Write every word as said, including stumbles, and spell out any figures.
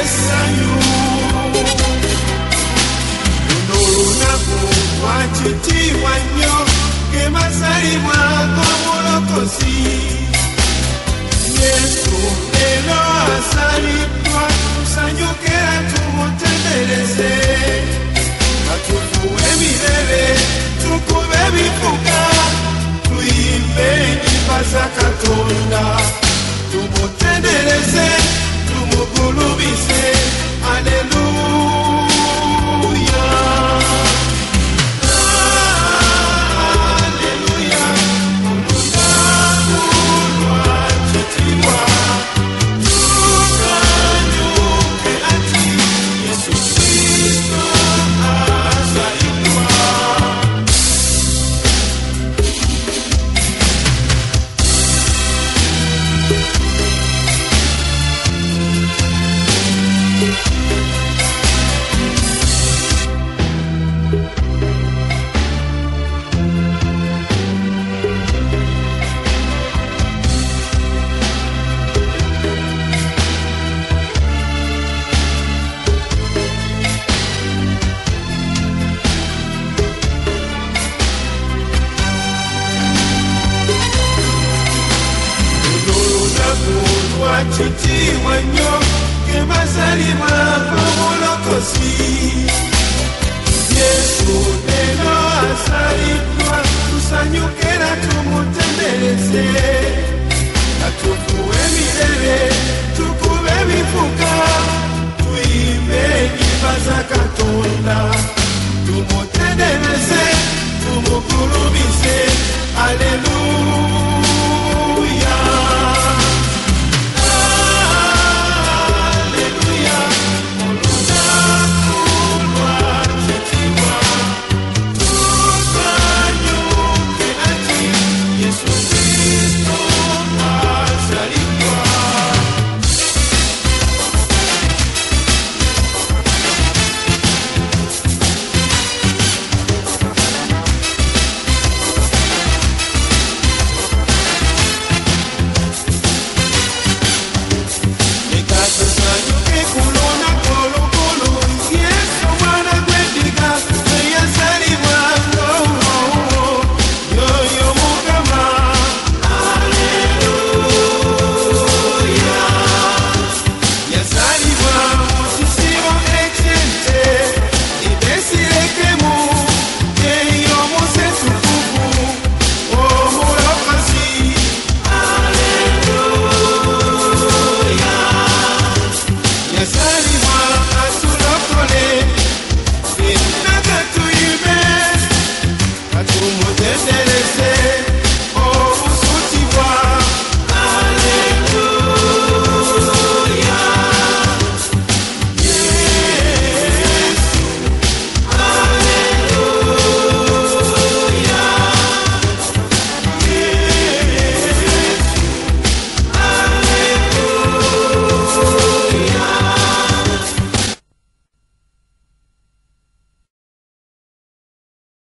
essanyu lunaku lwakitiibwa nnyo ge mazaalibwa g'omulokozi Yesu leero asaliddwa tusanyuke era tumutendereze katufuwe emirere tukube ebivuga tuyimbe ennyimba za Katonda tumutendereze tumugulumize aleluya aleluya olunaku lwakitiibwa tusanyuke ati Yesu Kristo azaliddwa kitiibwa nnyo ge mazaalibwa g'omulokozi Yesu leero azaliddwa tusanyuke era tumutendereze katufuwe emirere